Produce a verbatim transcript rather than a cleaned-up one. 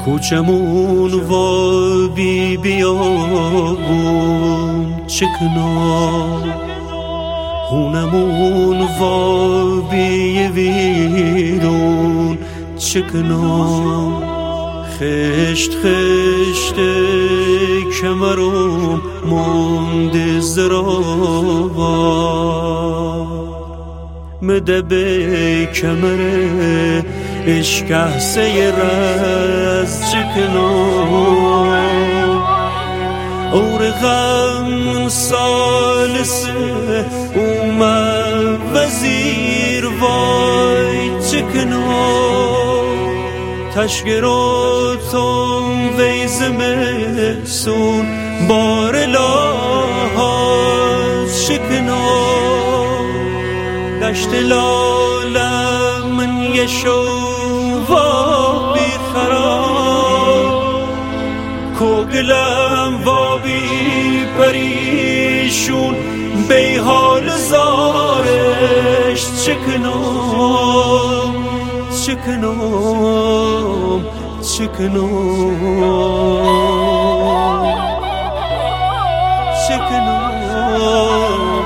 کوچمون و بی بیابون چکنا، خونمون و بی ویرون چکنا، خشت خشت کمرم موند زرابا، مده به کمره اشکه سیر از چکنا، اور غم سالسه اومد وزیر وای چکنا، تشگراتم ویزمه سون بار لاحاز شکنا، دشت لالم من یشو و بیخراب، کوگلم و بی پریشون بی حال زارش چکنام چکنام چکنام چکنام